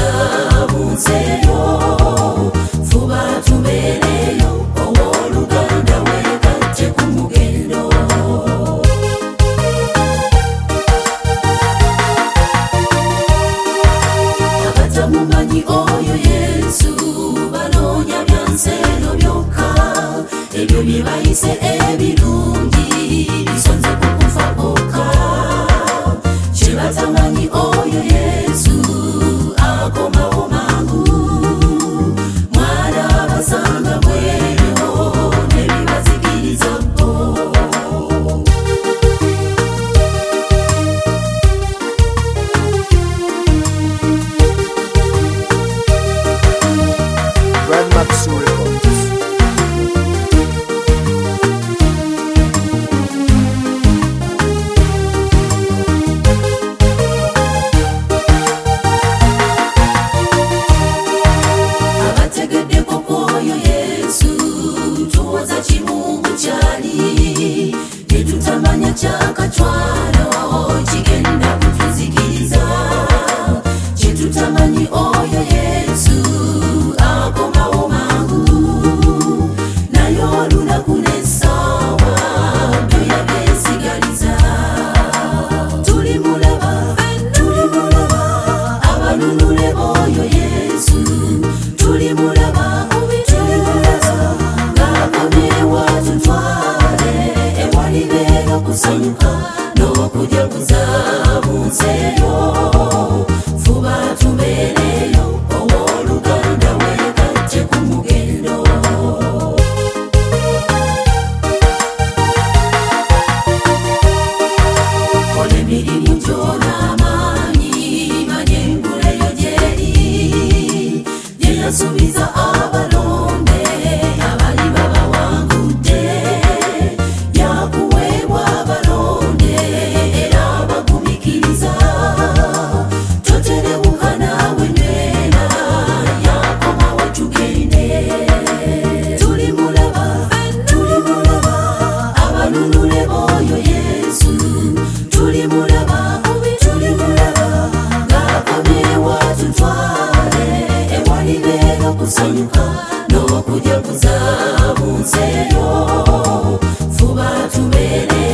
kuzabunzeyo fuba tubereyo ow'oluganda weegatte ku mugendo abatamumanyi oyo Yesu banoonya byanseeno byokka ebyo bye bayise ebirungi bisonze ku kufa kwokka kye batamanyi oyo Yesu akomawo mangu mwana basanga bwerewo nebibazikiriza bo Brad Maxu Records. abategeddeko kwoyo Yesu tuwoza kimu bukyali tetutamanya kyakatwalo kigenda kutuzikiriza kyetutamanyi oyo Yesu akomawo mangu naye olunaku n'essaawa byo yabeesigaliza tulimulaba abanunule b'oyo Yesu tulimulaba ng'akomyewo atutwale ewalibeera okusanyuka n'okujaguza bunzeeyo fuba tubeereyo ow'oluganda weegatte ku mugendo kola emirimu gy'onaamaanyi manya enguleyo gy'eri gye yasuubiza abalonde abali babawangudde yakuweebwa abalonde era abagumikiriza toterewuka naawe nena yakomawo tugende tulimulaba abanunule b'oyo Yesu tulimulaba ng'akomyewo atutwale ewalibeera okusanyuka n'okujaguza bunzeeyo fuba tubeere